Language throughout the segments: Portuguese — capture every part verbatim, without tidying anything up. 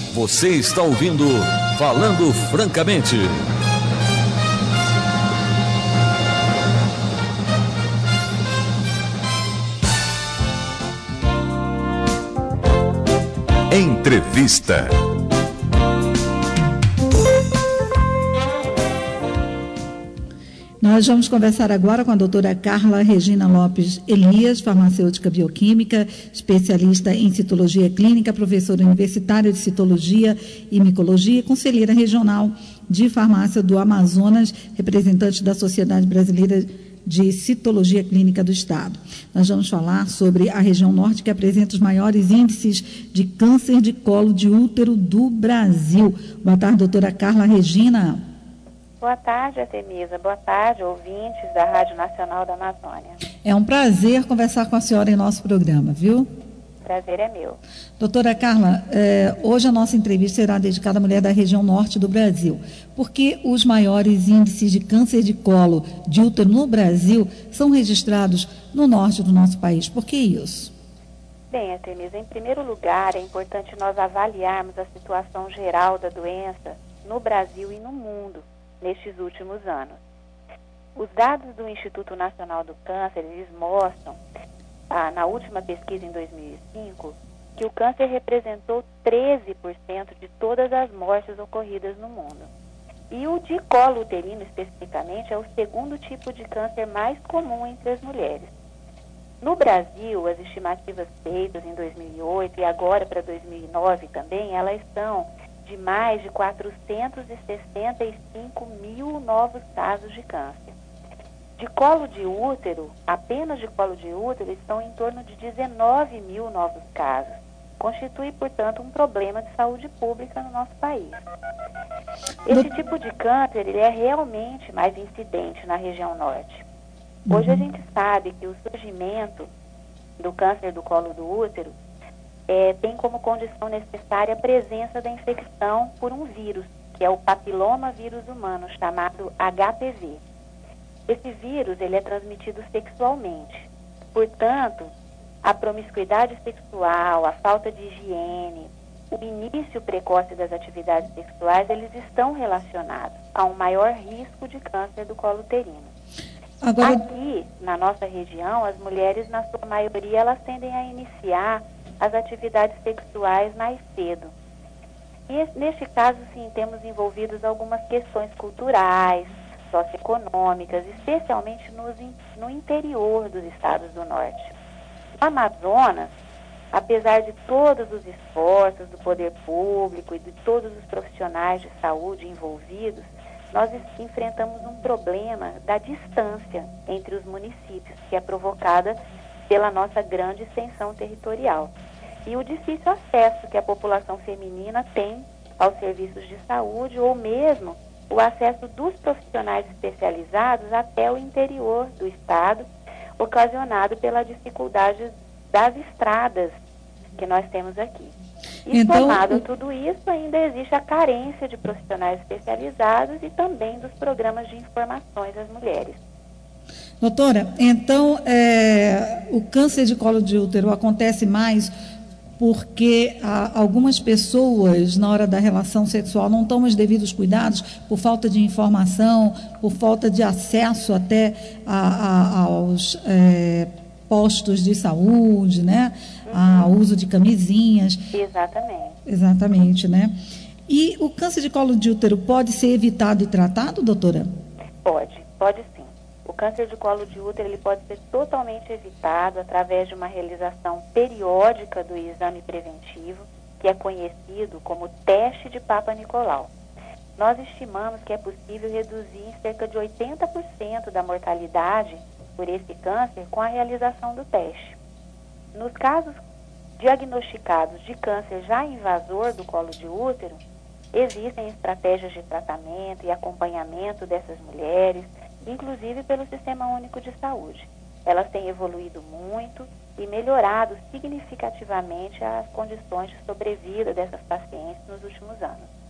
Você está ouvindo Falando Francamente. Entrevista. Nós vamos conversar agora com a doutora Carla Regina Lopes Elias, farmacêutica bioquímica, especialista em citologia clínica, professora universitária de citologia e micologia, conselheira regional de farmácia do Amazonas, representante da Sociedade Brasileira de Citologia Clínica do Estado. Nós vamos falar sobre a região norte, que apresenta os maiores índices de câncer de colo de útero do Brasil. Boa tarde, doutora Carla Regina. Boa tarde, Artemisa. Boa tarde, ouvintes da Rádio Nacional da Amazônia. É um prazer conversar com a senhora em nosso programa, viu? Prazer é meu. Doutora Carla, eh, hoje a nossa entrevista será dedicada à mulher da região norte do Brasil. Por que os maiores índices de câncer de colo de útero no Brasil são registrados no norte do nosso país? Por que isso? Bem, Artemisa, em primeiro lugar, é importante nós avaliarmos a situação geral da doença no Brasil e no mundo nestes últimos anos. Os dados do Instituto Nacional do Câncer, eles mostram, ah, na última pesquisa em dois mil e cinco, que o câncer representou treze por cento de todas as mortes ocorridas no mundo. E o de colo uterino, especificamente, é o segundo tipo de câncer mais comum entre as mulheres. No Brasil, as estimativas feitas em dois mil e oito e agora para dois mil e nove também, elas são de mais de quatrocentos e sessenta e cinco mil novos casos de câncer. De colo de útero, apenas de colo de útero, estão em torno de dezenove mil novos casos. Constitui, portanto, um problema de saúde pública no nosso país. Esse tipo de câncer, ele é realmente mais incidente na região norte. Hoje a gente sabe que o surgimento do câncer do colo do útero É, tem como condição necessária a presença da infecção por um vírus, que é o papiloma vírus humano, chamado H P V. Esse vírus, ele é transmitido sexualmente. Portanto, a promiscuidade sexual, a falta de higiene, o início precoce das atividades sexuais, eles estão relacionados a um maior risco de câncer do colo uterino. Agora... Aqui, na nossa região, as mulheres, na sua maioria, elas tendem a iniciar as atividades sexuais mais cedo. E neste caso, sim, temos envolvidos algumas questões culturais, socioeconômicas, especialmente nos, no interior dos estados do norte. No Amazonas, apesar de todos os esforços do poder público e de todos os profissionais de saúde envolvidos, nós enfrentamos um problema da distância entre os municípios, que é provocada pela nossa grande extensão territorial. E o difícil acesso que a população feminina tem aos serviços de saúde, ou mesmo o acesso dos profissionais especializados até o interior do estado, ocasionado pela dificuldade das estradas que nós temos aqui. E então, somado a tudo isso, ainda existe a carência de profissionais especializados e também dos programas de informações às mulheres. Doutora, então é, o câncer de colo de útero acontece mais porque ah, algumas pessoas, na hora da relação sexual, não tomam os devidos cuidados por falta de informação, por falta de acesso até a, a, aos é, postos de saúde, né? Uhum. Ao uso de camisinhas. Exatamente. Exatamente, né? E o câncer de colo de útero pode ser evitado e tratado, doutora? Pode, pode sim. O câncer de colo de útero, ele pode ser totalmente evitado através de uma realização periódica do exame preventivo, que é conhecido como teste de Papa Nicolau. Nós estimamos que é possível reduzir em cerca de oitenta por cento da mortalidade por esse câncer com a realização do teste. Nos casos diagnosticados de câncer já invasor do colo de útero, existem estratégias de tratamento e acompanhamento dessas mulheres, inclusive pelo Sistema Único de Saúde. Elas têm evoluído muito e melhorado significativamente as condições de sobrevida dessas pacientes nos últimos anos.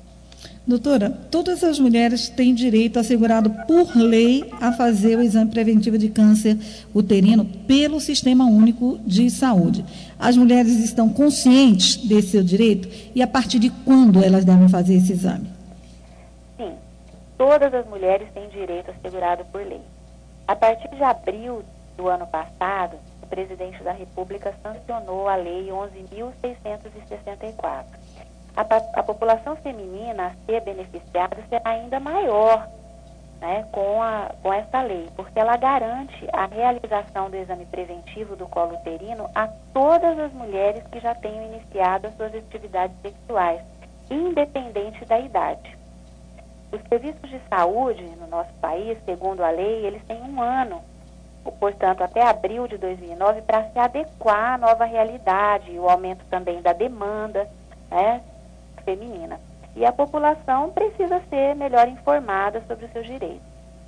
Doutora, todas as mulheres têm direito assegurado por lei a fazer o exame preventivo de câncer uterino pelo Sistema Único de Saúde. As mulheres estão conscientes desse seu direito e a partir de quando elas devem fazer esse exame? Sim, todas as mulheres têm direito assegurado por lei. A partir de abril do ano passado, o presidente da República sancionou a Lei onze mil seiscentos e sessenta e quatro. A, a população feminina a ser beneficiada será ainda maior, né, com, a, com essa lei, porque ela garante a realização do exame preventivo do colo uterino a todas as mulheres que já tenham iniciado as suas atividades sexuais, independente da idade. Os serviços de saúde no nosso país, segundo a lei, eles têm um ano, portanto, até abril de dois mil e nove, para se adequar à nova realidade e o aumento também da demanda, né, feminina. E a população precisa ser melhor informada sobre os seus direitos.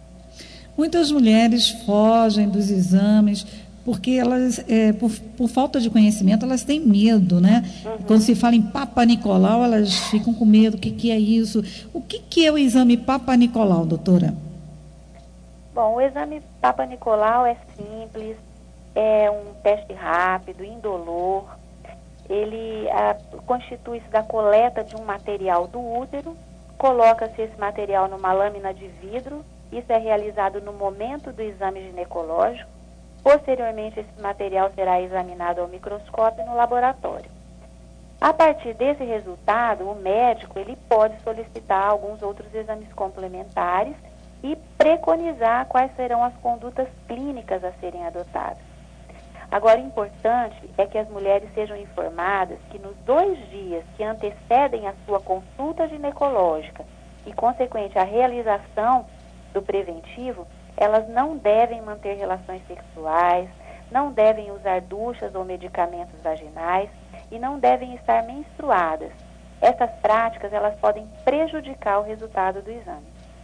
Muitas mulheres fogem dos exames porque elas, é, por, por falta de conhecimento, elas têm medo, né? Uhum. Quando se fala em Papa Nicolau, elas ficam com medo. O que, que é isso? O que, que é o exame Papa Nicolau, doutora? Bom, o exame Papa Nicolau é simples, é um teste rápido, indolor. Ele ah, constitui-se da coleta de um material do útero, coloca-se esse material numa lâmina de vidro, isso é realizado no momento do exame ginecológico. Posteriormente, esse material será examinado ao microscópio no laboratório. A partir desse resultado, o médico ele pode solicitar alguns outros exames complementares e preconizar quais serão as condutas clínicas a serem adotadas. Agora, o importante é que as mulheres sejam informadas que nos dois dias que antecedem a sua consulta ginecológica e, consequente, a realização do preventivo, elas não devem manter relações sexuais, não devem usar duchas ou medicamentos vaginais e não devem estar menstruadas. Essas práticas, elas podem prejudicar o resultado do exame.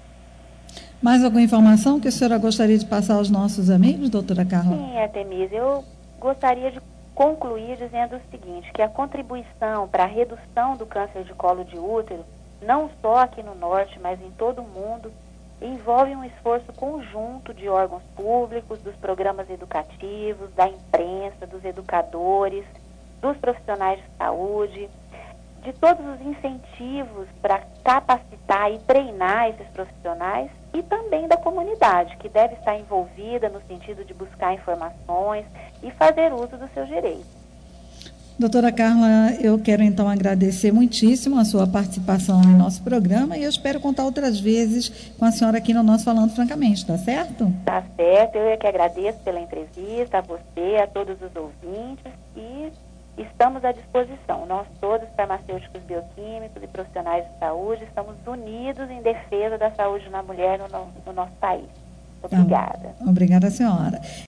Mais alguma informação que a senhora gostaria de passar aos nossos amigos, doutora Carla? Sim, Artemisa, eu gostaria de concluir dizendo o seguinte, que a contribuição para a redução do câncer de colo de útero, não só aqui no Norte, mas em todo o mundo, envolve um esforço conjunto de órgãos públicos, dos programas educativos, da imprensa, dos educadores, dos profissionais de saúde, de todos os incentivos para capacitar e treinar esses profissionais e também da comunidade, que deve estar envolvida no sentido de buscar informações e fazer uso dos seus direitos. Doutora Carla, eu quero então agradecer muitíssimo a sua participação em nosso programa e eu espero contar outras vezes com a senhora aqui no nosso Falando Francamente, tá certo? Tá certo, eu é que agradeço pela entrevista, a você, a todos os ouvintes e estamos à disposição. Nós todos, farmacêuticos bioquímicos e profissionais de saúde, estamos unidos em defesa da saúde na mulher no, no nosso país. Obrigada. Obrigada, senhora.